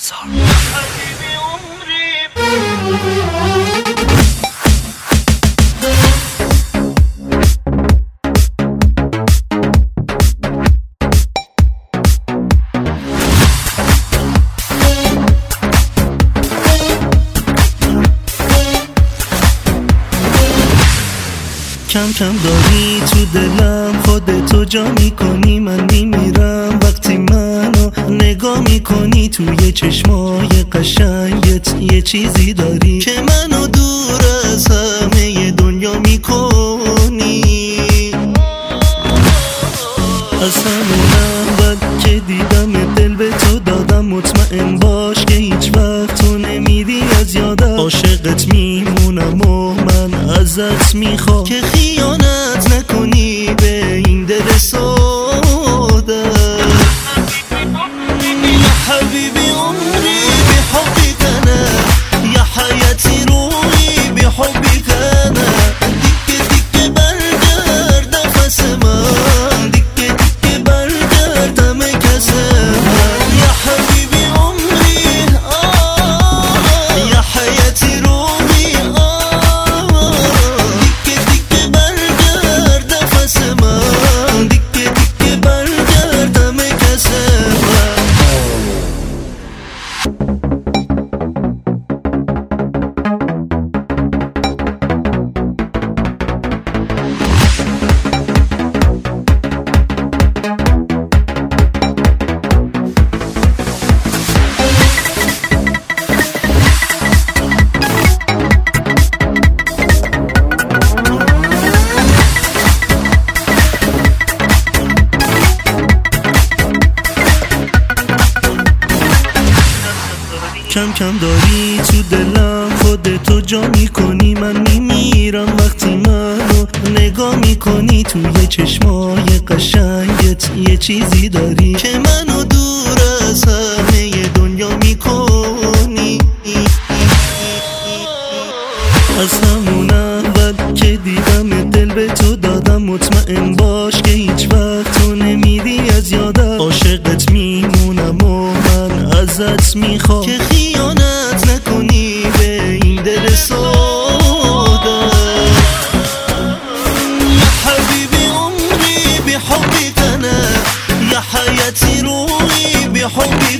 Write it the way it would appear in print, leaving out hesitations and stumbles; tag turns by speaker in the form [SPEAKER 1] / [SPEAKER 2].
[SPEAKER 1] مزار.
[SPEAKER 2] کم کم داری تو دلم، خودتو جا میکنی، من میمیرم وقتی منو نگاه میکنی. توی چشمای قشنگت یه چیزی داری که منو دور از همه دنیا میکنی. از همون اول که دیدم دل به تو دادم، مطمئن باش که هیچ وقت تو نمیری از یادم. عاشقت میمونم و من ازت میخوام که خیانت نکنی به این دل ساده. یا حبیبی عمری بحبك انا، یا حیاتی روحی بحبك انا. دیگه دیگه برگرد نفس من، دیگه دیگه برگرد همه کس من. یا حبیبی عمری یا حیاتی روحی، دیگه دیگه برگرد نفس من، دیگه دیگه برگرد همه کس من. کم کم داری تو دلم، خودتو جا میکنی، من میمیرم وقتی منو نگاه میکنی. توی چشمای قشنگت یه چیزی داری که منو دور از همه دنیا میکنی. از همون اول که دیدم دل به تو دادم، مطمئن باش که هیچ وقت تو نمیری از یادم. عاشقت میمونم و من ازت میخوام که خیانت نکنی به این دل ساده. یا حبیبی عمری بحبك انا، یا حیاتی روحی بحبك